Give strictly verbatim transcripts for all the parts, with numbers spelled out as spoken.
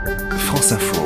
France Info.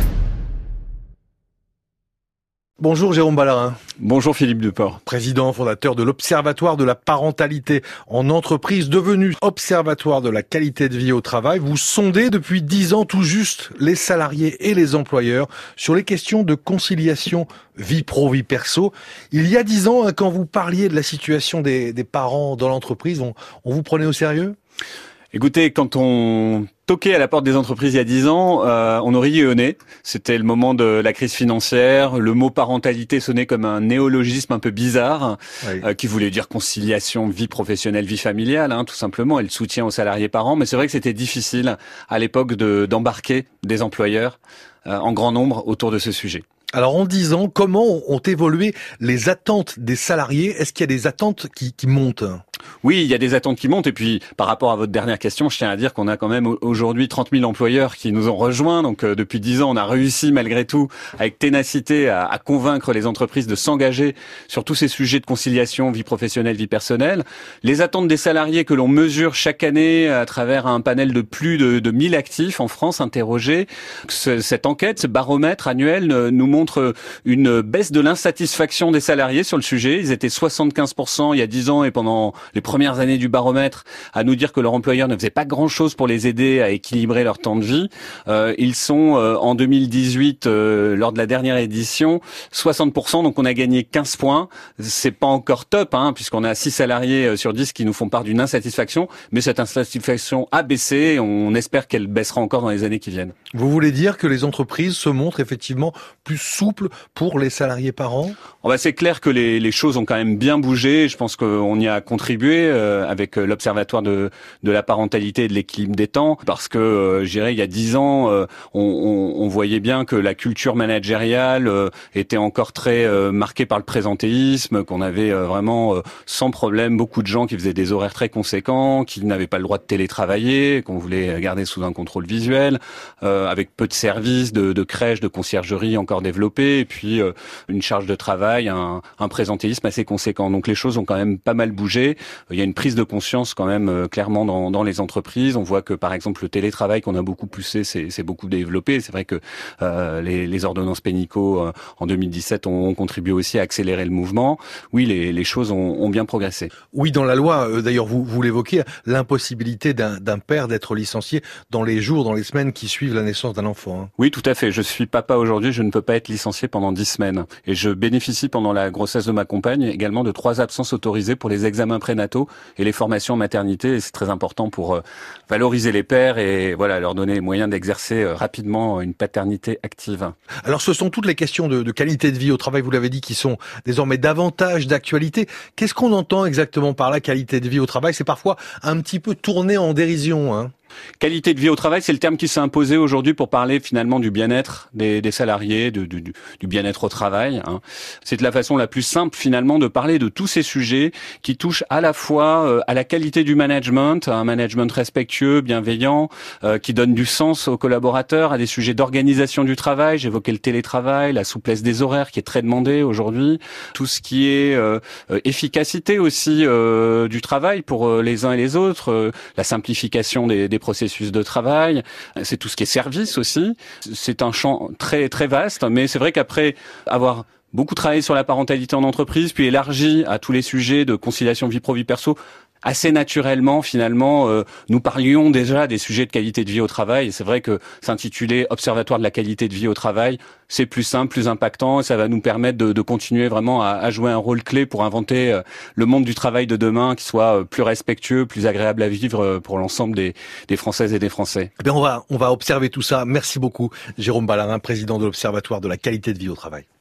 Bonjour Jérôme Ballarin. Bonjour Philippe Duport. Président fondateur de l'Observatoire de la parentalité en entreprise, devenu Observatoire de la qualité de vie au travail. Vous sondez depuis dix ans tout juste les salariés et les employeurs sur les questions de conciliation vie pro-vie perso. Il y a dix ans, quand vous parliez de la situation des, des parents dans l'entreprise, on, on vous prenait au sérieux ? Écoutez, quand on toquait à la porte des entreprises il y a dix ans, euh, on aurait riait au nez. C'était le moment de la crise financière. Le mot parentalité sonnait comme un néologisme un peu bizarre, oui. euh, qui voulait dire conciliation vie professionnelle, vie familiale, hein, tout simplement, et le soutien aux salariés parents. Mais c'est vrai que c'était difficile à l'époque de, d'embarquer des employeurs euh, en grand nombre autour de ce sujet. Alors en dix ans, comment ont évolué les attentes des salariés ? Est-ce qu'il y a des attentes qui, qui montent ? Oui, il y a des attentes qui montent. Et puis, par rapport à votre dernière question, je tiens à dire qu'on a quand même aujourd'hui trente mille employeurs qui nous ont rejoints. Donc, euh, depuis dix ans, on a réussi malgré tout, avec ténacité, à, à convaincre les entreprises de s'engager sur tous ces sujets de conciliation, vie professionnelle, vie personnelle. Les attentes des salariés que l'on mesure chaque année à travers un panel de plus de, de mille actifs en France interrogés. Ce, cette enquête, ce baromètre annuel nous montre une baisse de l'insatisfaction des salariés sur le sujet. Ils étaient soixante-quinze pour cent il y a dix ans et pendant les premières années du baromètre à nous dire que leur employeur ne faisait pas grand-chose pour les aider à équilibrer leur temps de vie. Euh, ils sont euh, en deux mille dix-huit, euh, lors de la dernière édition, soixante pour cent, donc on a gagné quinze points. C'est pas encore top, hein, puisqu'on a six salariés sur dix qui nous font part d'une insatisfaction, mais cette insatisfaction a baissé et on espère qu'elle baissera encore dans les années qui viennent. Vous voulez dire que les entreprises se montrent effectivement plus souples pour les salariés parents ? Oh bah c'est clair que les, les choses ont quand même bien bougé. Je pense qu'on y a contribué euh, avec l'Observatoire de, de la parentalité et de l'équilibre des temps, parce que, euh, je dirais, il y a dix ans, euh, on, on, on voyait bien que la culture managériale euh, était encore très euh, marquée par le présentéisme, qu'on avait euh, vraiment euh, sans problème beaucoup de gens qui faisaient des horaires très conséquents, qui n'avaient pas le droit de télétravailler, qu'on voulait garder sous un contrôle visuel, euh, avec peu de services, de, de crèches, de conciergerie encore développés, et puis euh, une charge de travail, un, un présentéisme assez conséquent. Donc les choses ont quand même pas mal bougé. Il y a une prise de conscience quand même euh, clairement dans, dans les entreprises. On voit que par exemple le télétravail qu'on a beaucoup poussé, c'est, c'est beaucoup développé. C'est vrai que euh, les, les ordonnances Pénicaud euh, en deux mille dix-sept ont, ont contribué aussi à accélérer le mouvement. Oui, les, les choses ont, ont bien progressé. Oui, dans la loi, euh, d'ailleurs vous, vous l'évoquez, l'impossibilité d'un, d'un père d'être licencié dans les jours, dans les semaines qui suivent la naissance d'un enfant. Hein. Oui, tout à fait. Je suis papa aujourd'hui, je ne peux pas être licencié pendant dix semaines. Et je bénéficie pendant la grossesse de ma compagne également de trois absences autorisées pour les examens prénataux et les formations en maternité. Et c'est très important pour euh, valoriser les pères et voilà leur donner les moyens d'exercer euh, rapidement une paternité active. Alors ce sont toutes les questions de, de qualité de vie au travail, vous l'avez dit, qui sont désormais davantage d'actualité. Qu'est-ce qu'on entend exactement par la qualité de vie au travail ? C'est parfois un petit peu tourné en dérision, hein. Qualité de vie au travail, c'est le terme qui s'est imposé aujourd'hui pour parler finalement du bien-être des, des salariés, du, du, du bien-être au travail. Hein. C'est la façon la plus simple finalement de parler de tous ces sujets qui touchent à la fois euh, à la qualité du management, à un management respectueux, bienveillant, euh, qui donne du sens aux collaborateurs, à des sujets d'organisation du travail. J'évoquais le télétravail, la souplesse des horaires qui est très demandée aujourd'hui, tout ce qui est euh, efficacité aussi euh, du travail pour euh, les uns et les autres, euh, la simplification des, des processus de travail, c'est tout ce qui est service aussi. C'est un champ très très vaste, mais c'est vrai qu'après avoir beaucoup travaillé sur la parentalité en entreprise, puis élargi à tous les sujets de conciliation vie pro vie perso, assez naturellement, finalement, euh, nous parlions déjà des sujets de qualité de vie au travail. Et c'est vrai que s'intituler Observatoire de la qualité de vie au travail, c'est plus simple, plus impactant, et ça va nous permettre de, de continuer vraiment à, à jouer un rôle clé pour inventer euh, le monde du travail de demain qui soit euh, plus respectueux, plus agréable à vivre euh, pour l'ensemble des, des Françaises et des Français. Eh bien, on va, on va observer tout ça. Merci beaucoup, Jérôme Ballarin, président de l'Observatoire de la qualité de vie au travail.